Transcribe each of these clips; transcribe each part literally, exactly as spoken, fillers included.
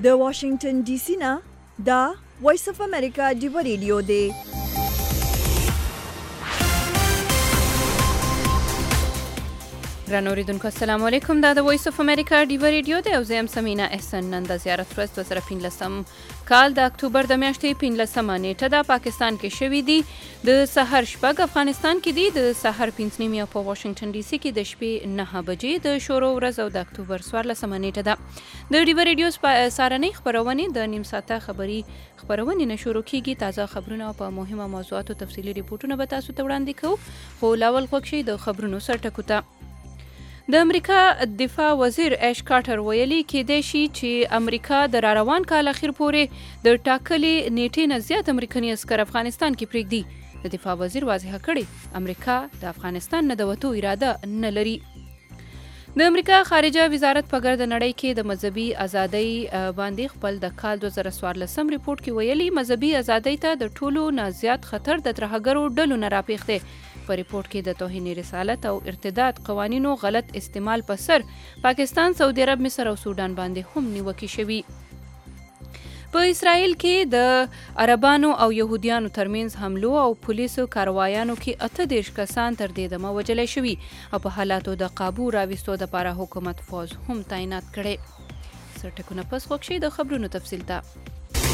د واشنگټن ډي سي نه دا وایس اف امریکا ډیو ریډیو دی. ګرانو اوریدونکو السلام علیکم. دا د وایس اف امریکا ډیو ریډیو دی او زه یم سمینا احسان. نن د زیارت ورځ دوه زره پنځلسم کال د اکتوبر د میاشتې پنځلسمه نیټه ده. پاکستان کې شوي دي د سحر شپږ، افغانستان کې دي د سحر پنځه نیمې او په واشنګټن ډي سي کې د شپې نهه بجې د شروع ورځ او د اکتوبر څوارلسمه نیټه ده. د ډیو ریډیو سارنۍ خپرونې د نیم ساعته خبري خپرونې نه شروع کیږي. تازه خبرونه او په مهمه موضوعاتو تفصیلي ریپورټونه به تاسو ته وړاندې کوو، خو لاول خوښ شي د خبرونو سرټکو ته. د امریکا دفاع وزیر ایش کارټر ویلي کېدای شي چې امریکا د را روان کال اخیر پورې د ټاکلې نیټې نه زیات امریکایي عسکر افغانستان کې پرېږدي. د دفاع وزیر واضح کړي امریکا د افغانستان نه د وتو اراده نه لري. د امریکا خارجه وزارت په ګرد نړۍ کې د مذهبي ازادۍ باندې خپل د کال دوه زره څوارلسم ریپورت کې ویلي مذهبي ازادۍ ته د ټولو نه زیات خطر د ترهګرو ډلو نه راپېښ دی. په ریپورت کې د توهین رسالت او ارتداد قوانینو غلط استعمال په سر پاکستان، سعودي عرب، مصر او سودان باندې هم نیوکې شوي. په اسرائیل کې د عربانو او يهوديانو ترمنځ حملو او پولیسو کاروایانو کې اته دېرش کسان تر دې دمه وژل شوي او په حالاتو د قابو راوستو لپاره حکومت فوج هم تعینات کړي. سرټکونه پس خوښ شي د خبرونو تفصیل ته.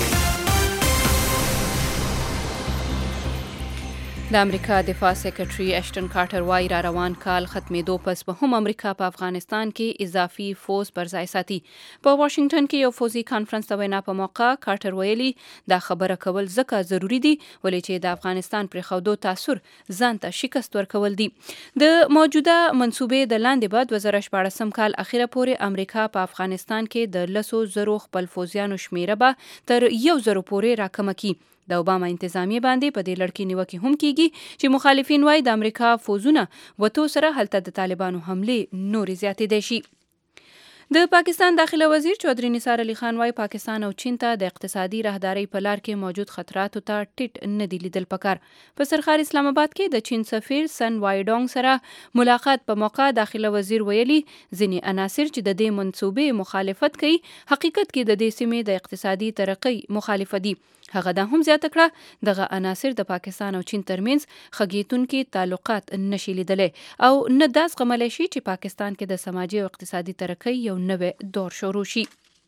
د امریکا دفاع سیکرټري اشټن کارټر وايي را روان کال ختمېدو پس به هم امریکا په افغانستان کې اضافي فوز پر ځای ساتي. په واشنګټن کې یو فوزي کانفرنس ته وینا په موقع کارټر ویلي دا خبره کول ځکه ضروری دي ولې چې د افغانستان پرېښودو تاثر ځان ته شکست ورکول دي. د موجوده منصوبې د لاندې به دوه زره شپاړسم کال اخیره پورې امریکا په افغانستان کې د لسو زرو خپل فوزیانو شمیره به تر یو زرو پورې راکمه کړي. د اوباما انتظامیه باندې په دې لړ کې نیوکې هم کیږي چې مخالفین وایي د امریکا فوزونه وتو سره هلته د طالبانو حملې نورې زیاتېدای شي. د پاکستان داخله وزیر چودھری نثار علي خان وايي پاکستان او چین ته د اقتصادي راهدارۍ په لار کې موجود خطراتو ته ټیټ نه دي لیدل پکار. په سرخار اسلام آباد کې د چین سفیر سن وایډونګ سره ملاقات په موقع داخله وزیر ویلي ځینې عناصر چې د دې منصوبې مخالفت کوي حقیقت کې د دې سیمې د اقتصادي ترقۍ مخالفه دي. هغه دا هم زیاته کړه دغه عناصر د پاکستان او چین ترمنځ خګیتونکي تعلقات نشي لیدلی او نه دا زغملی شي چې پاکستان کې د سماجي او اقتصادي ترقۍ یو نوی دور شروع شي.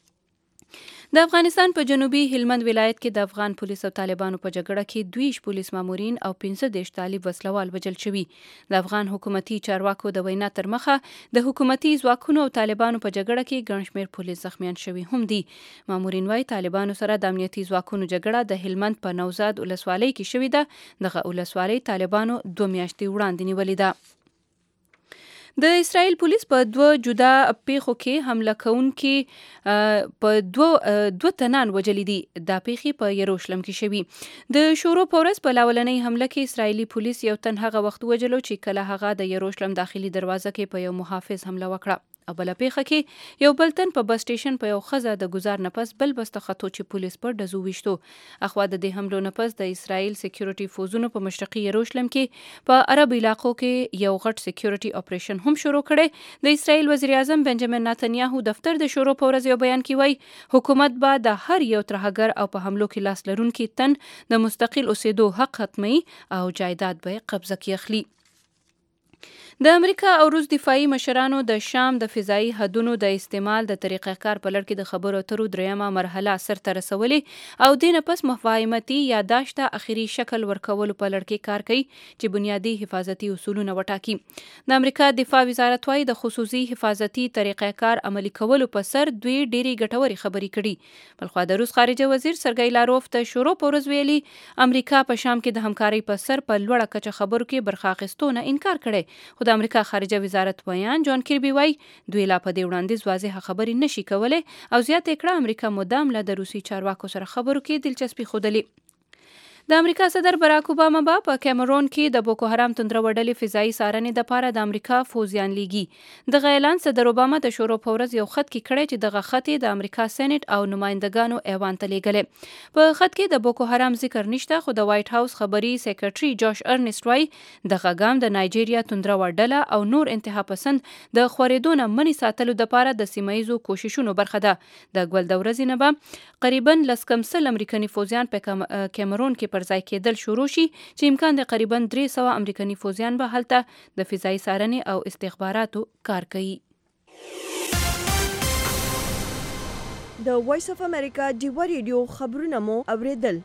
د افغانستان په جنوبي هلمند ولایت کې د افغان پولیس او طالبانو په جګړه کې دویش پولیس مامورین او پنځه دېرش طالب وسلوال وژل شوي. د افغان حکومتي چارواکو د وینا تر مخه د حکومتي ځواکونو او طالبانو په جګړه کې ګڼ شمېر پولیس زخمیان شوي هم دي. مامورین وايي طالبانو سره د امنیتي ځواکونو جګړه د هلمند په نوزاد ولسوالۍ کې شوې ده. دغه ولسوالۍ طالبانو دوه میاشتې وړاندې نیولې ده. د اسرائیل پولیس په دوه جدا پیښو کې حمله کوونکي په دوه دوه تنان وژلي دي. دا پیښې په یروشلم کې شوي. د شورو په ورځ په لاولنۍ حمله کې اسرائیلي پولیس یو تن هغه وخت وژلو چې کله هغه د یروشلم داخلي دروازه کې په یو محافظ حمله وکړه. او بله پیښه کې یو بل تن په بس سټیشن په یو ښځه د ګزار نه پس بل بس ته خطو چې پولیس پر ډزو ویشتو. اخوا د دې حملو نه پس د اسرائیل سکیورټي فوزونو په مشرقي یروشلم کې په عرب علاقو کې یو غټ سکیورټي اپریشن هم شروع کړی. د اسرائیل وزیر اعظم بنجامین نتنیاهو دفتر د شورو په ورځ یو بیان کې وایي حکومت به د هر یو ترهګر او په حملو کې لاس لرونکي تن د مستقل اوسېدو حق ختمي او جایداد به قبضه کې اخلي. د امریکا او روس دفاعي مشرانو د شام د فضایي حدونو د استعمال د طریقه کار په لړ کې د خبرو اترو دریمه مرحله سرته رسولې او دینه پس مفاهمتي یاداشت ته اخیری شکل ورکولو په لړ کې کار کوي چې بنیادی حفاظتي اصولونه وټاکي. د امریکا دفاع وزارت وايي د خصوصي حفاظتي طریقه کار عملي کولو په سر دوی ډېری ګټورې خبرې کړي. بلخوا د روس خارجه وزیر سرګی لاروف ته شورو په ورځ ویلي امریکا په شام کې د همکارۍ په سر په لوړه کچه خبرو کې برخه اخیستو نه انکار کړي. د امریکا خارجه وزارت بیان جان کیربي وايي دوی لا په دې وړاندیز واضحه خبرې نشي کولای او زیاته کړه امریکا مدام له د روسي چارواکو سره خبرو کې دلچسپي ښودلې. د امریکا صدر براک اوباما به په کیمرون کې د بوکو حرام توندرو ډلې فضایي څارنې دپاره د امریکا فوزیان لیږي. دغه اعلان صدر اوباما د شورو په ورځ یو خط کې کړی چې دغه خط د امریکا سېنیټ او نمایندګانو ایوان ته لیږلی. په خط کې د بوکو حرام ذکر نشته، خو د وایټ هاوس خبري سیکرټري جوش ارنسټ وایي دغه ګام د نایجیریا توندرو ډله او نور انتها پسند د خورېدو نه منې ساتلو دپاره د سیمه ییزو کوششونو برخه ده. د ګول د ورځې نه به قریبا لس کم سل امریکني فوزیان په کیمرون کې پر ځای کېدل شروع شي، چې امکان د قریبا درې سوه امریکني فوزیان به هلته د فضایي څارنې او استخباراتو کار کوي. د وایس اف امریکا ډیوه ریډیو خبرونه مو اوریدل.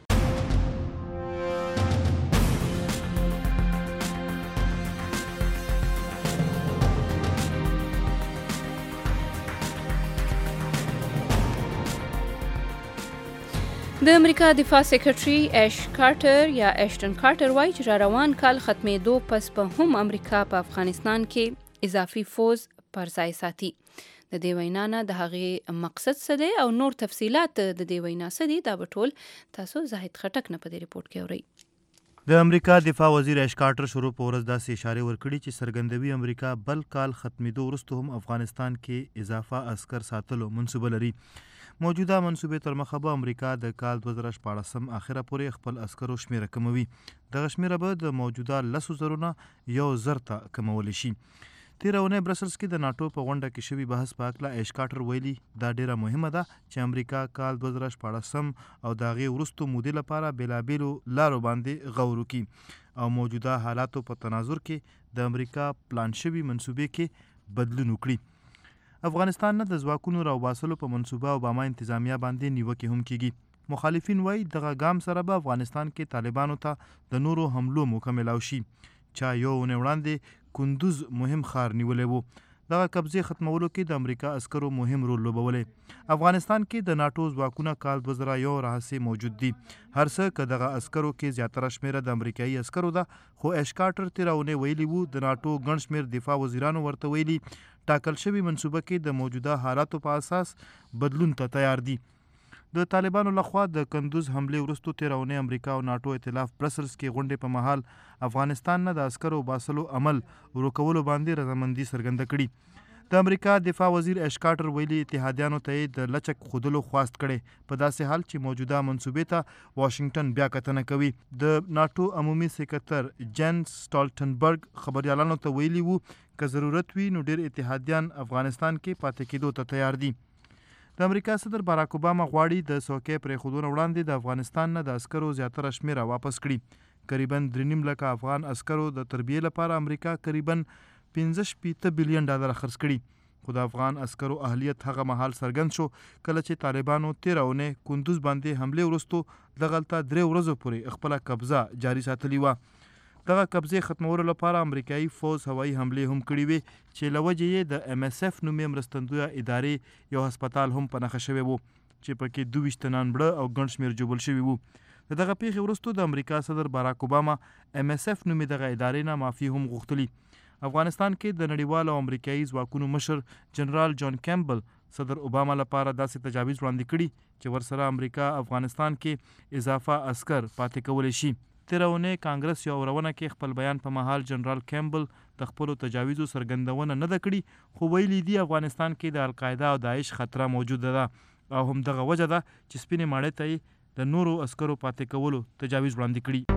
د امریکا دفاع سیکرټري اش کارټر یا اشټن کارټر وایي چې را روان کال ختمېدو پس په هم امریکا په افغانستان کې اضافي فوز پر ځای ساتي. د دې وینا نه د هغې مقصد څه دی او نور تفصیلات د دې وینا څه دي، دا به ټول تاسو زاهد خټک نه په دې ریپورټ کې اورئ. د امریکا دفاع وزیر اش کارټر شروع په ورځ داسې اشارې ورکړي چې څرګندوي امریکا بل کال ختمېدو وروسته هم افغانستان کې اضافه عسکر ساتلو منصوبه لري. موجوده منصوبې تر مخه به امریکا د کال دوه زره شپاړسم اخره پورې خپل عسکرو شمیره کموي. دغه شمیره به د موجوده لسو زرو نه یو زر ته کمولی شي. تېره اونۍ برسلز کې د ناټو په غونډه کې شوي بحث په هکله ایش کارټر ویلي دا ډیره مهمه ده چې امریکا کال دوه زره شپاړسم او د هغې وروستو مودې لپاره بېلابېلو لارو باندې غور وکړي او موجوده حالاتو په تناظر کې د امریکا پلان شوي منصوبې کې بدلون وکړي. افغانستان نه د ځواکونو راوباسلو په منصوبه اوباما انتظامیه باندې نیوکې هم کیږي. مخالفین وایي دغه ګام سره به افغانستان کې طالبانو ته د نورو حملو موقع میلاو شي. چا یو اونۍ وړاندې کندوز مهم ښار نیولی و. دغه قبضې ختمولو کې د امریکا عسکرو مهم رول لوبولی. افغانستان کې د ناټو ځواکونه کال دوه زره یو راهیسې موجود دي. هر څه که دغه عسکرو کې زیاتره شمیره د امریکایي عسکرو ده، خو ایش کارټر تېره اونۍ ویلي وو د ناټو ګڼ شمېر دفاع وزیرانو ورته ویلي ټاکل شوي منصوبه کې د موجوده حالاتو په اساس بدلون ته تیار دي. د طالبانو لخوا د کندوز حملې وروستو تېره اونۍ امریکا او ناټو ائتلاف برسلز کې غونډې په مهال افغانستان نه د عسکرو باسلو عمل ورو کولو باندې رضامندي څرګنده کړي. د امریکا دفاع وزیر اش کارټر ویلي اتحادیانو ته یې د لچک ښودلو خواست کړی، په داسې حال چې موجوده منصوبې ته واشنګټن بیا کتنه کوي. د ناټو عمومي سکرتر جنس سټالټنبرګ خبریالانو ته ویلي وو که ضرورت وي نو ډیر اتحادیان افغانستان کې پاتې کېدو ته تیار دي. د امریکا صدر باراک اوباما غواړي د څوکۍ پرېښودو نه وړاندې د افغانستان نه د عسکرو زیاتره شمیره واپس کړي. قریبا درې نیم لکه افغان عسکرو د تربیې لپاره امریکا قریبا پنځه شپېته بلیون ډالر خرڅ کړي. خو د افغان عسکرو اهلیت هغه مهال څرګند شو کله چې طالبانو تېره اونۍ کندوز باندې حملې وروستو دغلته درې ورځو پورې خپله قبضه جاري ساتلې وه. دغه قبضې ختمولو لپاره امریکایي فوز هوایي حملې هم کړي وې چې له وجې یې د ایم اس اف نومې مرستندویه ادارې یو هسپتال هم په نښه شوی و چې پکې دوه ویشت تنان مړه او ګڼ شمېر ژوبل شوي وو. د دغه پیښې وروستو د امریکا صدر باراک اوباما ایم اس اف نومې دغه ادارې نه معافي هم غوښتلي. افغانستان کې د نړیوالو او امریکایي ځواکونو مشر جنرال جان کیمبل صدر اوباما لپاره داسې تجاویز وړاندې کړي چې ورسره امریکا افغانستان کې اضافه عسکر پاتې کولی شي. تېره اونۍ کانګرس یو اورونه کې خپل بیان په مهال جنرال کیمبل د خپلو تجاویزو څرګندونه نه ده کړې، خو ویلي دي افغانستان کې د القاعده او داعش خطره موجوده ده او همدغه وجه ده چې سپینې ماڼۍ ته یې د نورو عسکرو پاتې کولو تجاویز وړاندې کړي.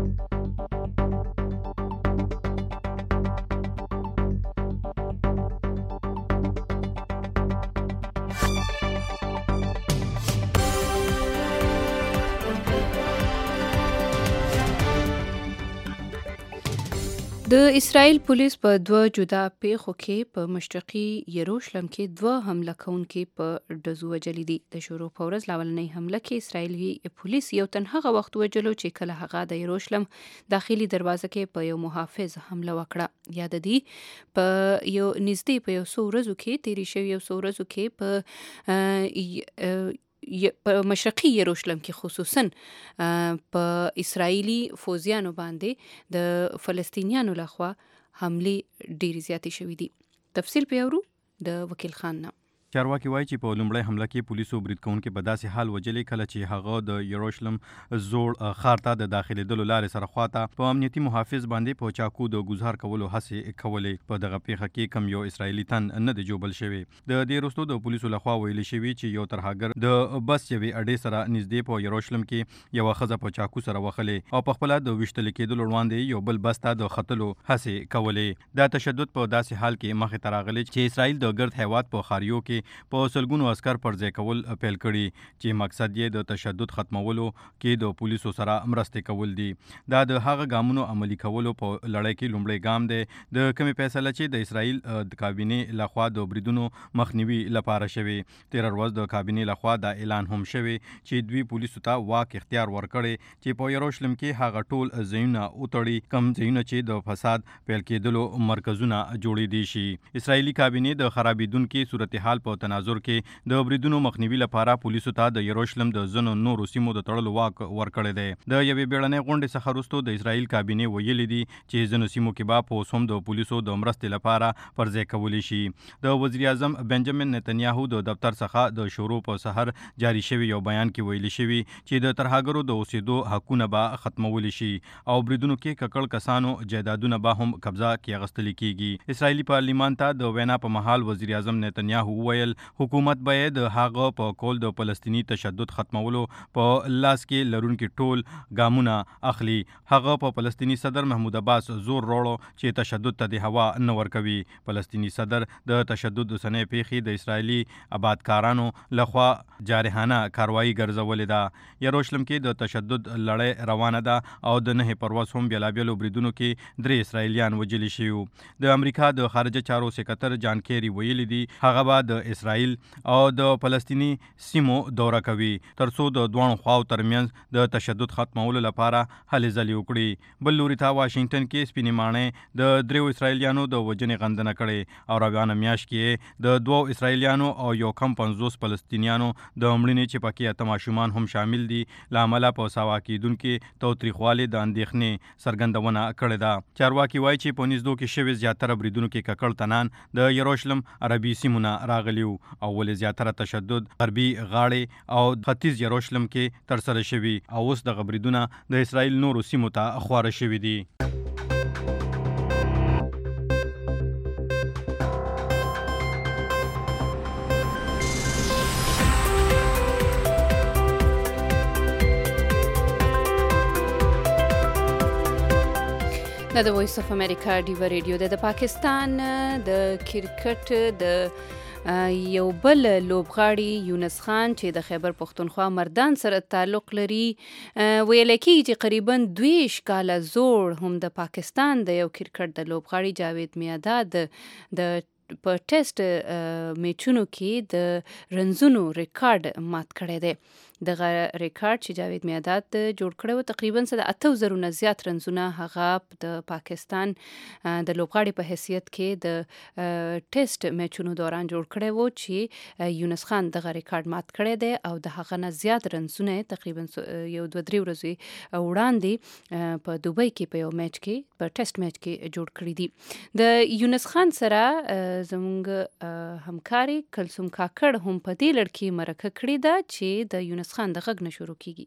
د اسرائیل پولیس په دوه جدا پیښو کې په مشرقي یروشلم کې دوه حمله کوونکي په ډزو وجلي دي. د شروع په ورځ لاولنۍ حمله کې اسرائیلي پولیس یو تن هغه وخت وجلو چې کله هغه د یروشلم داخلي دروازه کې په یو محافظ حمله وکړه. یا د دې په یو نږدې په یو څو ورځو کې تیرې شوي یو څو ورځو کې په په مشرقي یروشلم کې خصوصا په اسرائیلي فوزیانو باندې د فلسطینیانو لخوا حملې ډېرې زیاتې شوې دي. تفصیل په اورو د وکیل خان نه. چارواکي وایي چې په لومړۍ حمله کې پولیسو برید کوونکي په داسې حال وجلې کله چې هغه د یروشلم زوړ ښار ته د داخلېدلو لارې سره خواته په امنیتي محافظ باندې په چاقو د ګزار کولو هڅې کولې. په دغه پیښه کې کم یو اسرائیلي تن نه دی جوبل شوی. د دې وروسته د پولیسو لخوا ویل شوی چې یو ترهګر د بس یوې اډې سره نږدې په یروشلم کې یوه ښځه په چاقو سره وهلې او په خپله د ویشتل کېدلو وړاندې یو بل بس ته د ختلو هڅې کولې. دا تشدد په داسې حال کې مخې ته راغلی چې اسرائیل د ګرد هیواد په ښاریو کې په سلګونو عسکر پر ځای کول پیل کړي چې مقصد یې د تشدد ختمولو کې د پولیسو سره مرستې کول دي. دا د هغه ګامونو عملي کولو په لړۍ کې لومړی ګام دی د کومې فیصله چې د اسرائیل د کابینې لخوا د بریدونو مخنیوي لپاره شوی. تېره ورځ د کابینې لخوا دا اعلان هم شوی چې دوی پولیسو ته واک اختیار ورکړي چې په یروشلم کې هغه ټول ځایونه وتړي کوم ځایونه چې د فساد پیل کېدلو مرکزونه جوړېدي شي. اسرائیلي کابینې د خرابېدونکي صورتحال په تناظر کې د بریدونو مخنیوي لپاره پولیسو ته د یروشلم د ځینو نورو سیمو د تړلو واک ورکړی دی. د یوې بیړنۍ غونډې څخه وروسته د اسرائیل کابینې ویلي دي چې ځینو سیمو کې به په اوس هم د پولیسو د مرستې لپاره پر ځای کولی شي. د وزیر اعظم بنجامین نتنیاهو د دفتر څخه د شروع په سحر جاری شوی یو بیان کې ویلي شوی چې د ترهګرو د اوسېدو حقونه به ختمولی شي او بریدونو کې ککړ کسانو جایدادونه به هم قبضه کې اخیستل کیږي. اسرائیلي پارلیمان ته د وینا په مهال وزیر اعظم نتنیاهو وویل حکومت باید د هغه په کول د فلسطینی تشدد ختمولو په لاس کې لرونکي ټول ګامونه اخلي. هغه په فلسطینی صدر محمود عباس زور وروړو چې تشدد ته د هوا نه ورکوي. فلسطینی صدر د تشدد اوسنۍ پیښې د اسرائیلي آبادکارانو لخوا جارحانه کاروایی ګرځولې ده. یروشلم کې د تشدد لړۍ روانه ده او د نهې پرواز هم بېلابېلو بریدونو کې درې اسرائیلیان وژلي شوي. د امریکا د خارجه چارو سکرتر جان کیری ویلي دي هغه به د اسرائیل او د فلسطینی سیمو دوره کوي ترڅو د دوه خواو ترمنځ د تشدد ختمولو لپاره هلې ځلې وکړي. بل لوري ته واشنگټن کې سپینې ماڼۍ د دریو اسرائیلیانو د وژنې غندنه کړې او روانه میاشت کې د دوو اسرائیلیانو او یو کم پنځوس فلسطینیانو د مړینې چې پکې اته ماشومان هم شامل دي له امله په ساوا کېدونکي تاوتریخوالي د اندېښنې څرګندونه کړې ده. چارواکي وایي چې په نږدو کې شوي زیاتره بریدونو کې ککړ تنان د یروشلم عربي سیمونه راغلي او ولې زیاتره تشدد غربي غاړې او ختیځ یروشلم کې ترسره شوي او اوس دغه بریدونه د اسرائیل نورو سیمو ته خواره شوي دي. دا د وایس اف امریکا ډیو ریډیو د پاکستان د کرکټ د یو بل لوبغاړي یونس خان چې د خیبر پښتونخوا مردان سره تعلق لري ویل کېږي چې قریبا دویش کاله زوړ هم د پاکستان د یو کرکټ د لوبغاړي جاوید میاداد د په ټیسټ میچونو کې د رنزونو ریکارډ مات کړی دی. دغه ریکارډ چې جاوید میاداد جوړ کړی و تقریبا څه د اته زرو نه زیات رنزونه هغه د پاکستان د لوبغاړي په حیثیت کې د ټیسټ میچونو دوران جوړ کړی و چې یونس خان دغه ریکارډ مات کړی دی او د هغه نه زیات رنزونه تقریبا یو دوه درې ورځې وړاندې په دوبۍ کې په یو میچ کې په ټیسټ میچ کې جوړ کړی دي. د یونس خان سره زموږ همکاري کلثوم کاکړ هم په دې لړ کې مرکه کړې ده چې د یونس خان د غږ نه شروع کیږي.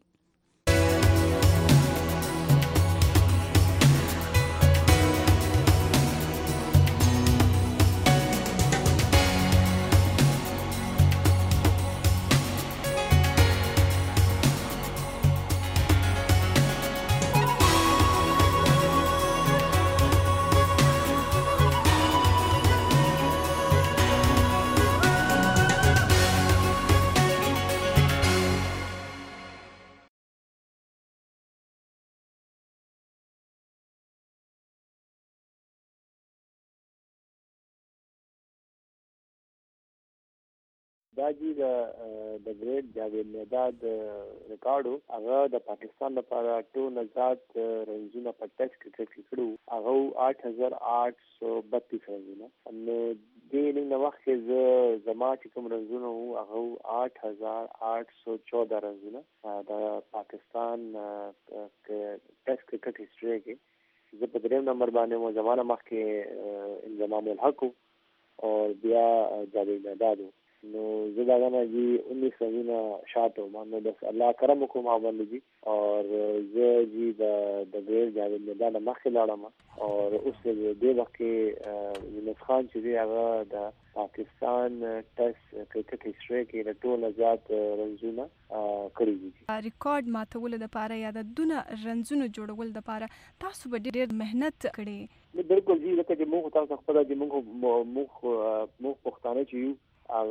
دا چې د د ګریډ جاوید میاداد ریکارډو هغه د پاکستان لپاره ټول زیات رنزونه په ټیسټ کرکټ کې کړو هغه آठ हज़ार आठ सौ बत्तीस رنزونه. نو دې نه وخت کې زه زما چې کوم رنزونه وو هغه آठ हज़ार आठ सौ चौदह رنزونه د پاکستان ټیسټ کرکټ هسټري کې زه په دریم نمبر باندې مو زمانه مخکې انضمام الحق او بیا جاوید میاداد نو زه دا غواړم چې انیس سوونه شاته مانو بس الله کرم وکړو ما باندې جی او زه جی د د ګریډ جاوید میدان مخې لاړم او اوس دې وخت کې یونس خان چې هغه د پاکستان ټیسټ کرکټ هیستوري کې د ټولو زیات رنزونه کړی دي. ریکارډ ماتول د پاره یا د دونه رنزونه جوړول د پاره تاسو به ډېر مهنت کړی. بالکل جی لکه چې موږ تاسو خپل د موږ موږ موږ پښتانه چې یو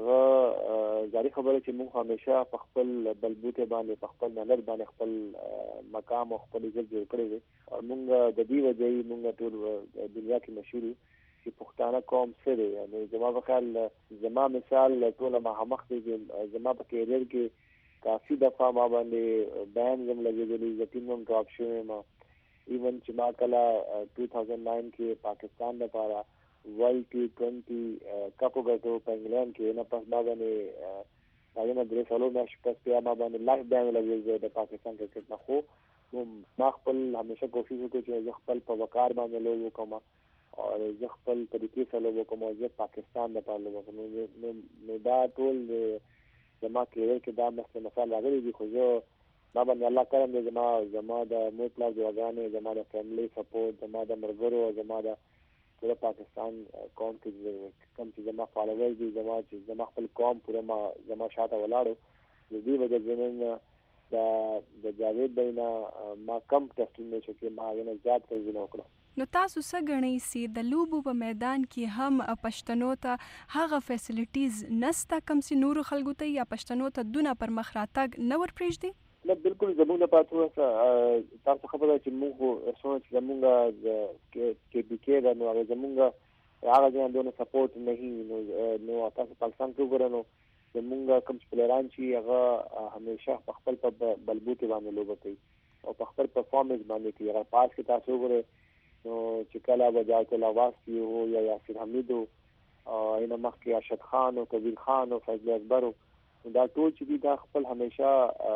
هغه ځاری خبره چې موږ همیشه په خپل بلبوته باندې په خپل نظر باندې خپل مقام او خپل عزت جوړ کړی دی او موږ د دې وجې موږ ټول دنیا کې مشهور چې پښتانه قوم سره یعنی زما په خیال زما مثال ټول ما همخ دي زما په کیریئر کې کافي دفعه ما باندې بیان زم لګېدلی زتیم هم ډراپ شوی ما ایون چې ما کله two thousand nine کې پاکستان لپاره ورلد ټي ټوینټي کپ وګټو په انګلند کې نه پس باندې هغه نه درې سالو مې شپږ بیا ما باندې لاک بیان لګېږي د پاکستان کرکټ نه خو ما خپل همیشه کوشش وکړ چې زه خپل په وقار باندې لوب وکم او زه خپل طریقې سره لوب وکم او زه پاکستان لپاره لوب وکم. نو دا ټول زما کېږي چې دا مثلا مثال راغلی دی خو زه ما باندې الله کرم دې زما زما د مو پلا دعاګانې زما د فیملی سپورټ زما د مرګرو زما د پورا پاکستان قوم کې کوم چې زما فالوور دي زما چې زما خپل قوم پورا ما زما شاته ولاړو د دې وجه زمونږ د د جاوید بینا ما کم ټیسټونه چې ما غنه زیات کوي وکړو. نو تاسو څه غنئ سي د لوبو په میدان کې هم پښتنو ته هغه فیسیلیټیز نسته کم سي نور خلکو ته یا پښتنو ته دونه پر مخ راتګ نه ور پرېږدي؟ نه بالکل زموږ لپاره تاسو خبره چې موږ څنګه چې موږ کې بي کې دا نو هغه زموږ هغه ځان دونه سپورټ نه هي نو تاسو پاکستان کې وګورئ زموږ کوم پلیران چې هغه همیشه په خپل په بلبوته باندې لوبه کوي او په خپل پرفارمنس باندې کوي. هغه پاس کې تاسو وګورئ نو چې کله وجات الواسی او یا یاسر حمید او اینا مخکې ارشد خان او کبیر خان او فضل اکبر دا ټول چې دا خپل همیشه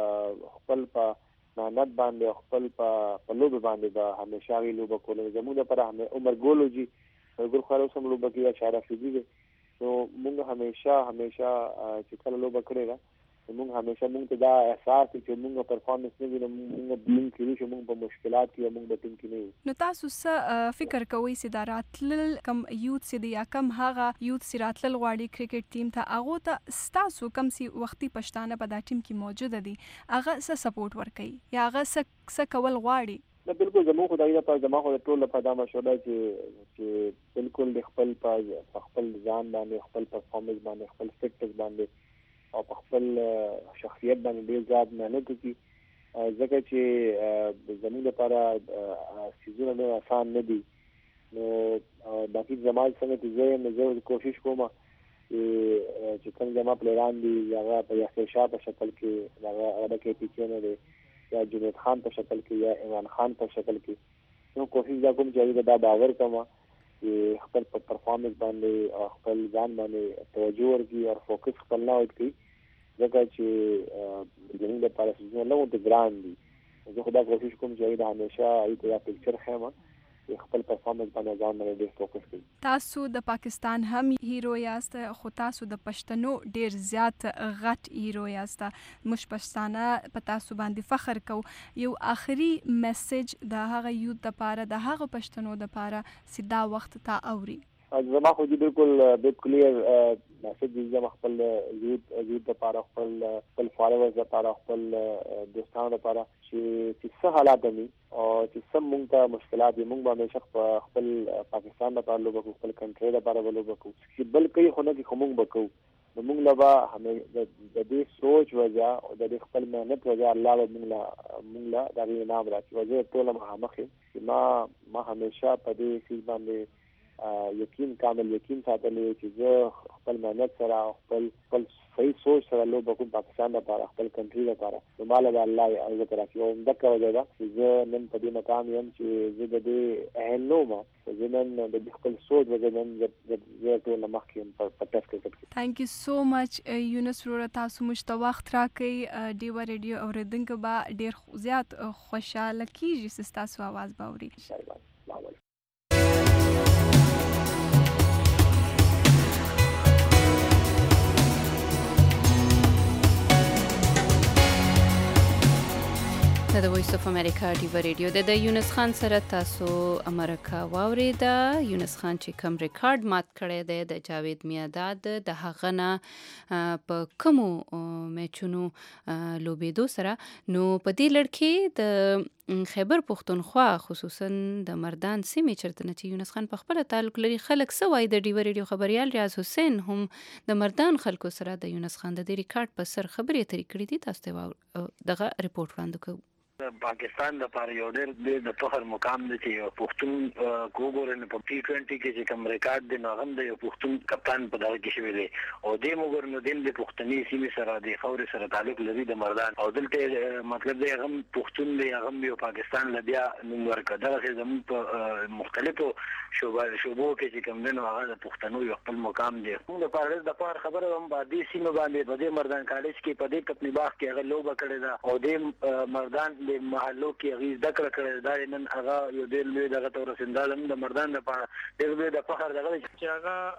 خپل په مهنت باندې خپل په لوب باندې دا همیشه غي لوب کول زموږ لپاره عمر ګولوجي ګل خالو سم لوب کوي اشاره فيدي نو موږ همیشه همیشه چې کله لوب کړی دا موږ همیشه موږ ته دا احساس چې موږ پرفارمنس نه وینم موږ بلین کړی چې موږ په مشکلات کې موږ د ټیم کې نه یو. نو تاسو څه فکر کوئ چې دا راتل کم یوت سي یا کم هغه یوت سي راتل غواړي کرکټ ټیم ته هغه ته تاسو کم سي وختي پښتانه په دا ټیم کې موجود دي هغه څه سپورټ ورکړي یا هغه څه څه کول غواړي؟ نه بالکل زموږ خدای لپاره زما خو ټول لپاره دا مشوره چې چې بالکل د خپل په خپل ځان باندې خپل پرفارمنس باندې خپل فټنس باندې او په خپل شخصیت باندې ډېر زیات مهنت وکړي ځکه چې زموږ لپاره سیزونه نه آسان نه دي. نو باقي زموږ څنګه چې زه زه کوشش کوم چې کوم زما پلیران دي هغه په یاسر شاه په شکل کې هغه هغه کې پیچې نه دي یا جنید خان په شکل کې یا عمران خان په شکل کې نو کوشش دا کوم چې دا باور کوم چې خپل په پرفارمنس باندې خپل ځان باندې توجه ورکړي او فوکس خپل نه وکړي ځکه چې زموږ لپاره څه نه وو ګران دي. زه خو دا کوشش کوم چې دا همیشه ایته پکچر خېمه خپل پرفارمنس باندې ځان باندې ډېر فوکس کړئ. تاسو د پاکستان هم هیرو یاست خو تاسو د پښتنو ډېر زیات غټ هیرو یاست. موږ پښتانه په تاسو باندې فخر کوو. یو آخري میسج د هغه یوت لپاره د هغه پښتنو لپاره سیدا وخت ته اوري. زما خو دې بالکل بالکل کلیر میسج دی زما خپل یوت یوت لپاره خپل خپل فالوورز لپاره خپل دوستانو لپاره چې څه حالات دي او چې سم موږ ته مشکلات دي موږ باندې خپل پاکستان لپاره لوب کوو خپل کنټري لپاره لوب کوو چې بل کوي خو نه کې موږ وکړو نو موږ لبا همې د دې سوچ وجه او د خپل مهنت وجه الله به موږ لا موږ لا د انعام راکړي وجه ټول مخامخ ما ما همیشه په دې سیس باندې یقین کامل یقین ساتلی چې زه خپل مهنت سره خپل خپل صحیح سوچ سره لوب کوم پاکستان لپاره خپل کنټري لپاره نو مال به الله عزت راکړي او دغه وجه ده چې زه نن په دې مقام یم چې زه د دې اهل نو ما زه نن د خپل سوچ وجه نن زه ټول مخکې په ټیسټ کې. تhank you so much یونس وروره تاسو موږ ته وخت راکړئ ډیوا ریډیو اوریدونکو به ډیر زیات خوشاله کیږي چې تاسو आवाज باوري. د وایس اف امریکا ډیو ریډیو د یونس خان سره تاسو امریکا واوریدا. یونس خان چې کوم ریکارډ مات کړی دی د جاوید میاداد د هغه نه په کومو میچونو لوبېدو سره، نو په دې لړ کې د خیبر پښتونخوا خصوصا د مردان سیمې چرته نه چې یونس خان په خپله تعلق لري، خلک څه وایي د ډیو ریډیو خبریال ریاض حسین هم د مردان خلکو سره د یونس خان د دې ریکارډ په سر خبرې اترې کړې دي. تاسو ته دغه ریپورت وړاندې کوو. پاکستان د پاره یو ډېر د فخر مقام دی چې یو پښتون کوګورن په ټي ټوئنټي کې چې کوم ریکارډ دی نو هم د یو پښتون کپتان په دغه کې شوی دی او د موګور نو د پښتني سیمې سره د خوري سره تعلق لري د مردان او دلته مطلب دی هم پښتون دی هم یو پاکستان لبیا نوم ورکړه. دغه زموږ په مختلفو شوبو شوبو کې چې کوم نو هغه د پښتنو یو خپل مقام دی. موږ د پاره د پاره خبره هم باندې سیمه باندې په دې مردان کالج کې په دې کپنی باغ کې هغه لوبه کړې ده او د مردان د محلو کې غیز ذکر کړی دا نن هغه یو ډېر لوی دغه تور سندالم د مردان لپاره ډېر لوی د فخر دغه چې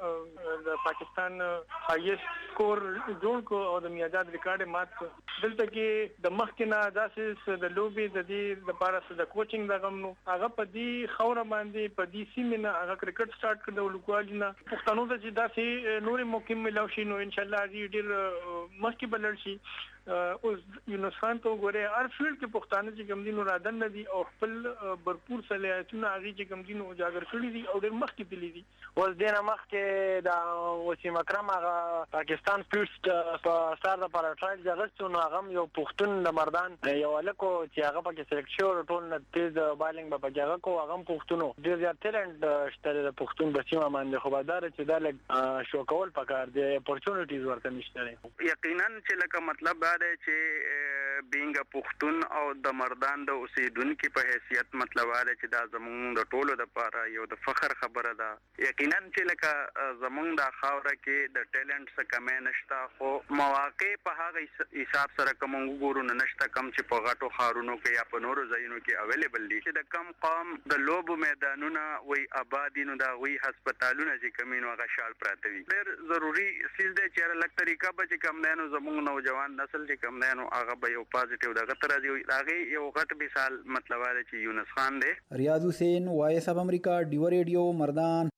هغه د پاکستان هایست سکور جوړ کو او د میاداد ریکارډ مات کو. دلته کې د مخکنه داسې د لوبي د دې لپاره د کوچینګ دغه نو هغه په دې خوره باندې په دې سیمه نه هغه کرکټ سٹارټ کړو لوکوالي نه پښتنو ته چې داسې نورې موقع ملو شي نو ان شاء الله ډېر مخکې بلل شي. اوس یونس خان ته وګوره هر فیلډ کې پښتانه چې کوم دینو رادن نه دي او خپل برپور صلاحیتونه هغه چې کوم دینو اجاگر کړی دي او ډېر مخکې تللی دي. اوس دینه مخکې د وسیم اکرم هغه پاکستان فیلډ په سر د پاره ټرایل ځغستو نو هغه یو پښتون د مردان یو لکو چې هغه پکې سلیکټ شو ټول نه تیز بالینګ په پجاغه کو هغه پښتونو ډېر زیات ټیلنټ شته د پښتون بسیمه باندې خو بادار چې دا لګ شو کول پکار دی اپورچونټیز ورته نشته. یقینا چې لکه مطلب دا دی چې بینګ پښتون او د مردان د اوسیدونکو په حیثیت مطلب دا چې دا زمونږ د ټولو د لپاره یو د فخر خبره ده. یقینا چې لکه زمونږ د خاوره کې د ټیلنټ څخه کمې نشته خو مواقع په هغه حساب سره کوم وګورو نه نشته کم چې په غټو خارونو کې یا په نورو ځایونو کې اویلیبل دي چې د کم قوم د لوبو میدانونه وي آبادی نو دا وي هسپتالونه چې کمینو هغه شال پراته وي. ډېر ضروری سیز دی چې لکه طریقه به چې کم نه نو زمونږ نوجوان نسل چې کم نه نو هغه به یو پازیټیو دغه تر دی هغه یو غټ مثال مطلب دا چې یونس خان دی. ریاض حسین وایس اف امریکا ډیو ریډیو مردان.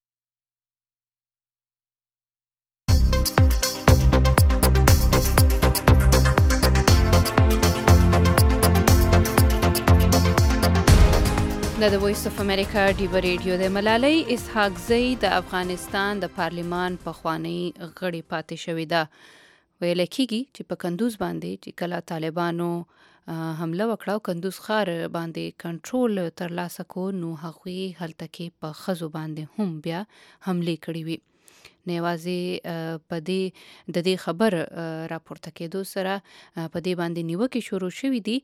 د وایس اف امریکا ډیو ریډیو د ملالۍ اسحاق زی د افغانستان د پارلیمان پخوانی غړي پاتې شوې ده. ویل کېږي چې په کندوز باندې چې کله طالبانو حمله وکړه او کندوز ښار باندې کنټرول ترلاسه کو نو هغوی هلته کې په ښځو باندې هم بیا حملې کړې وي. نه یوازې په دې د دې خبر راپورته کېدو سره په دې باندې نیوکې شروع شوې دي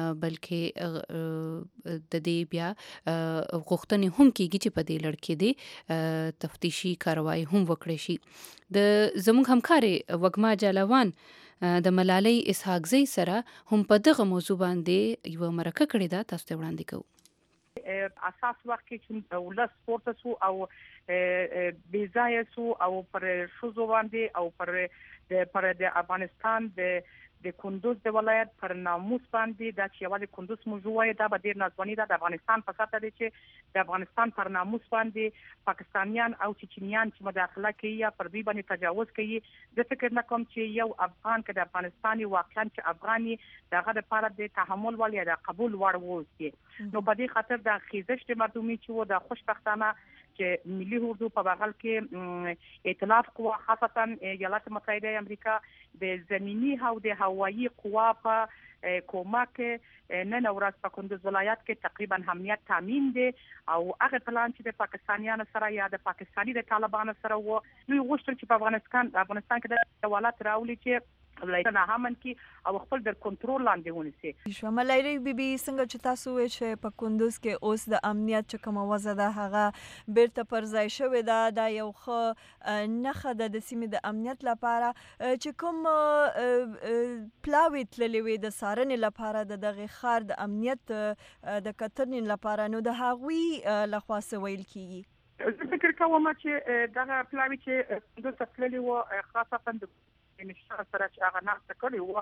بلکې د دې بیا غوښتنې هم کېږي چې په دې لړ کې د تفتیشي کاروایی هم وکړي شي. د زموږ همکارې وږمه جالوان د ملالۍ اسحاق زی سره هم په دغه موضوع باندې یوه مرکه کړې ده. تاسو ته وړاندې کوو. اساس وخت کې چې ولس پورته سو او بیځایه سو او پر شوزو باندې او پر پر د افغانستان د د کندوز د ولایت پر ناموس باندې دا چې یوازې کندوز موضوع وایي دا به ډېر نازواني ده. د افغانستان په سطح دی چې د افغانستان پر ناموس باندې پاکستانیان او چچنیان چې مداخله کوي یا پر دوی باندې تجاوز کوي. زه فکر نه کوم چې یو افغان که د افغانستاني واقعا چې افغاني دغه دپاره د تحمل وړ یا د قبول وړ واوسي. نو په دې خاطر د خیزشت مردمي چې و د خوشبختانه چې ملي اردو په بغل کې ائتلاف قوا خاصتا ایالات متحده امریکا د زمینی او د هوایی قوا په کومک نن ورځ په کندوز ولایت کې تقریبا امنیت تامین دي او هغه پلان چې د پاکستانیانو سره یا د پاکستاني د طالبانو سره و نو غوښتل چې په افغانستان افغانستان کې د حوالات راولي چې ولایتونه همن کې او خپل در کنټرول لاندې ونیسي. شو ملایری بیبي څنګه چې تاسو وایئ چې په کندوز کې اوس د امنیت چې کومه وضع ده هغه بیرته پر ځای شوې ده، دا یو ښه نښه ده د سیمې د امنیت لپاره چې کوم پلاوي تللې وي د څارنې لپاره د دغه ښار د امنیت د کتنې لپاره نو د هغوی لخوا څه ویل کیږي؟ زه فکر کوم چې دغه پلاوي چې کندوز ته تللې وه خاصتا د نشته سره چې هغه ناسته کړې وه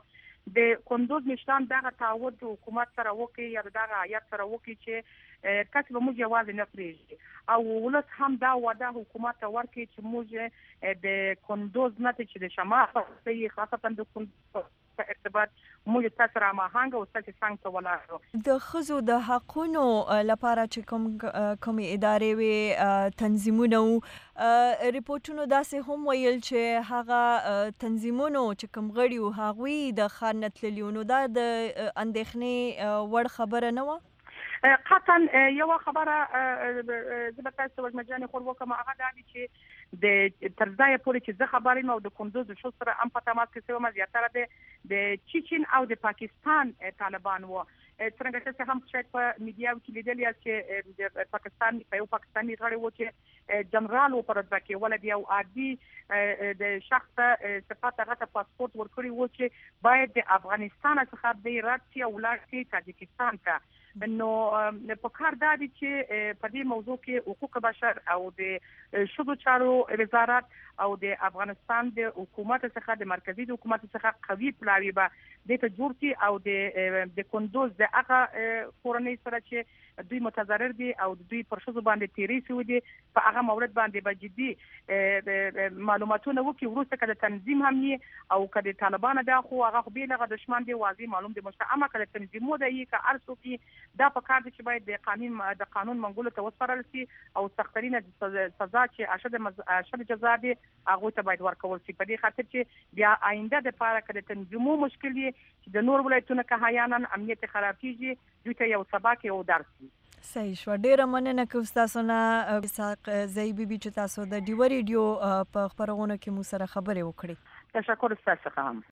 د کندوز مشران دغه تعهد حکومت سره وکړي یا دغه آیت سره وکړي چې تاسو به موږ یوازې نه پرېږدي او ولس هم دا وعده حکومت ته ورکړي چې موږ د کندوز نه چې د شمال په خاصه د کندوز په ارتباط موږ تاسو سره ماهنګ او تاسو څنګه ته ولاړو. د ښځو د حقونو لپاره چې کوم کومې ادارې وي تنظیمونه وو ریپورټونو داسې هم ویل چې هغه تنظیمونو چې کوم غړي وو هغوی د ښار نه تللي وو، نو دا د اندېښنې وړ خبره نه وه؟ قطعا یو خبره زه به تاسو ورمجانې خور وکم هغه دا دي چې د تر ځایه پورې چې زه خبر یم او د کندوز د ښځو سره هم په تماس کې سوم، زیاتره د چیچن او د پاکستان طالبان وو. څنګه چې هم شاید په میډیا کې لیدل یا چې د پاکستان په یو پاکستاني غړي وو چې جنرال و پر ځکه ولې یو عادي د شخص صفات هغه پاسپورت ورکړي وو چې باید د افغانستان څخه د راتیا ولر کې تاجکستان ته. نو په کار دا دي چې په دې موضوع کې حقوق بشر او د شګو چارو وزارت او د افغانستان د حکومت څخه د مرکزی د حکومت څخه قوي پلاوی به د ته جوړتي او د د کندوز د هغه کورنۍ سره چې دوی متضرر دي او دوی پر شذو باندې تیری سو دي په هغه مورد باندې به جدي معلوماتونه وکي ورسته کده تنظیم هم ني او کده طالبان دا خو هغه به له دشمن دي واضح معلوم دي مستعمه کده تنظیمو د یی کا ارسو کې دا په کار دي چې باید د قانون د قانون منګولو ته وسپارل شي او سخترینه سزا چې اشد اشد جزا دي هغه ته باید ورکول شي. په دې خاطر چې بیا آینده د پاره کده تنظیمو مشکل دي چې د نور ولایتونو که هیانن امنیت خراب کیږي دوی ته یو سبق یو درس وي. صحیح شو. ډیره مننه کوم تاسو نه اسحاق زئی بیبي چې تاسو د ډیو ریډیو په خبرونه کې مو سره خبرې وکړې. تشکر ستاسو هم.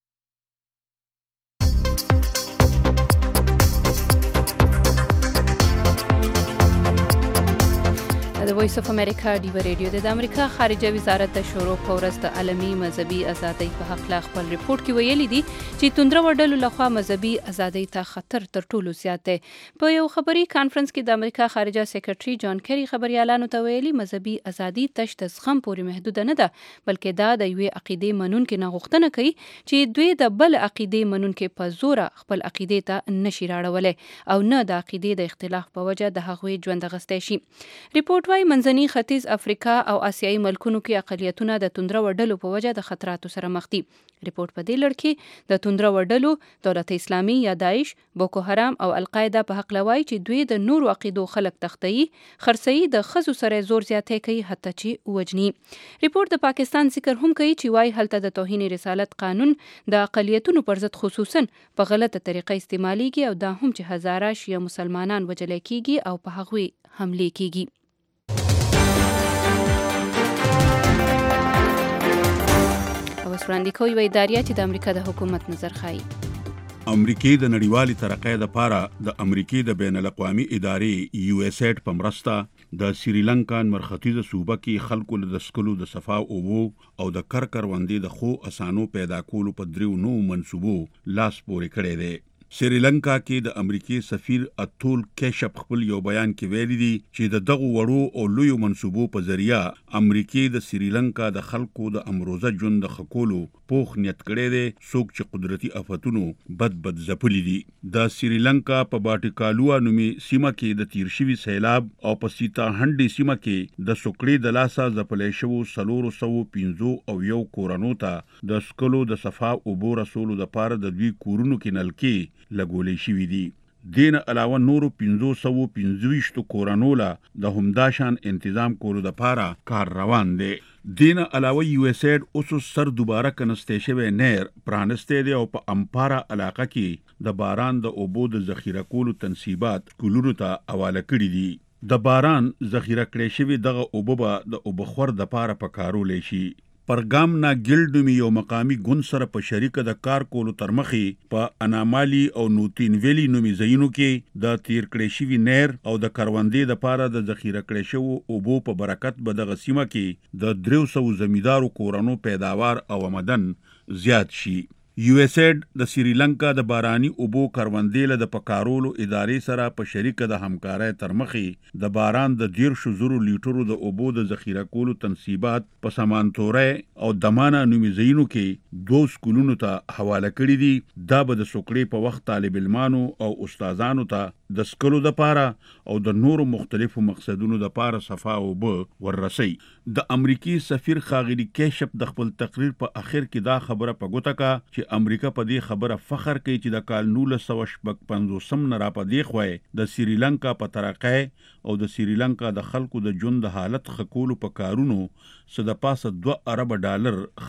د وایس اف امریکا ډیو ریډیو د امریکا خارجه وزارت د شورو په ورځ د عالمي مذهبي ازادۍ په حق لا خپل ریپورت کې ویلي دي چې توندره وډلو لخوا مذهبي ازادۍ ته خطر تر ټولو زیات دی. په یو خبري کانفرنس کې د امریکا خارجه سیکریټري جان کری خبريالانو ته ویلي مذهبي ازادي تش د زغم پورې محدود نه ده، بلکې دا د یوې عقیدې منونکو نه غوښتنه کوي چې دوی د بل عقیدې منونکو په زور خپل عقیدې ته نشي راړولای او نه د عقیدې د اختلاف په وجه د هغوی ژوند غستې شي. ریپورت منځني ختیځ افریقا او آسیایي ملکونو کې اقلیتونه د توندره وډلو په وجه د خطراتو سره مخ دي. ریپورت په دې لړ کې د توندره وډلو دولت اسلامي یا داعش، بوکو حرام او القاعده په حق لوي چې دوی د نورو عقیدو خلک تختی خرڅي د خزو سره زور زیاتې کوي حتی چې وجني. ریپورت د پاکستان ذکر هم کوي چې وايي هلته د توهین رسالت قانون د اقلیتونو پر ضد خصوصا په غلطه طریقه استعماليږي او دا هم چې هزاره شیعه مسلمانان وجل کیږي او په هغوی حمله کیږي. وسپړاندې کوي ادارې چې د امریکا د حکومت نظر خایي. امریکای د نړیوالي ترقۍ لپاره د امریکای د بین الاقوامي ادارې یو اس ایډ په مرسته د سریلانکا مرختیزه صوبه کې خلکو له سکلو د صفا او او د کر کروندې د خو اسانو پیدا کولو په دریو نو منسوبو لاس پورې کړی دی. سریلانکا کې د امریکای سفیر اتول کیشپ خپل یو بیان کې ویلي دي چې د دغه وړو او لویو منسوبو په ذریعہ امریکای د سریلانکا د خلکو د امروزه ژوند د خکولو پوخ نیت کړی دی، څوک چې قدرتي آفتونو بد بد ځپلي دي. د سریلانکا په باټیکالوا نومي سیمه کې د تیر شوي سیلاب او په سیتا هنډي سیمه کې د سوکړې د لاسه ځپلې شوو سلورو سوو پنځو او یو کورانو ته د سکلو د صفا اوبو رسولو د پاره د دوی کورونو کې نلکې لګولې شوي دي. دین علاوه نورو پنځو سوو پنځويشتو کورانو له د همداشان تنظیم کولو د پاره کار روان دی. دین علاوه یو اس ایډ اوس سر دوباره کنسته شوی نیر پرانسته دی او په امپارا علاقه کې د باران د اوبو د ذخیره کولو تنصیبات کولونو ته حواله کړي دي. د باران ذخیره کړي شوی دغه اوبو به د اوبخور د پاره پکارول شي. پرګام نا ګلډ یو مقامی ګوند سره په شریکه د کار کولو ترمخې په انامالي او نوتین ویلی نومي ځایونو کې د تیر کړي شوی نیر او د کروندې د پاره د ذخیره کړي شوو اوبو په برکت به دغه سیمه کې د دریو سو زمیدارو کورانو پیداوار او آمدن زیات شي. یو اس ایډ د سریلانکا د باراني اوبو کروندې له د پکارولو ادارې سره په شریکه د همکارۍ ترمخې د باران د دیرشو زرو لیټرو د اوبو د ذخیره کولو تنصیبات په سمانتوره او دمانه نومي ځایونو کې دوه سکولونو ته حواله کړي دي. دا به د سوکړې په وخت طالب علمانو او استادانو ته د سکلو د پاره او د نورو مختلفو مقصدونو د پاره صفا او به وررسي. د امریکای سفیر خاغلی کیشپ د خپل تقریر په اخر کې دا خبره په ګوته کا چې امریکا په دې خبره فخر کوي چې د کال نولس سوه شپږ پنځوسم نه را پدې خوې د سریلانکا په ترقۍ او د سریلانکا د خلکو د ژوند د حالت خکولو په کارونو څه د پاسه دوه ارب ډالر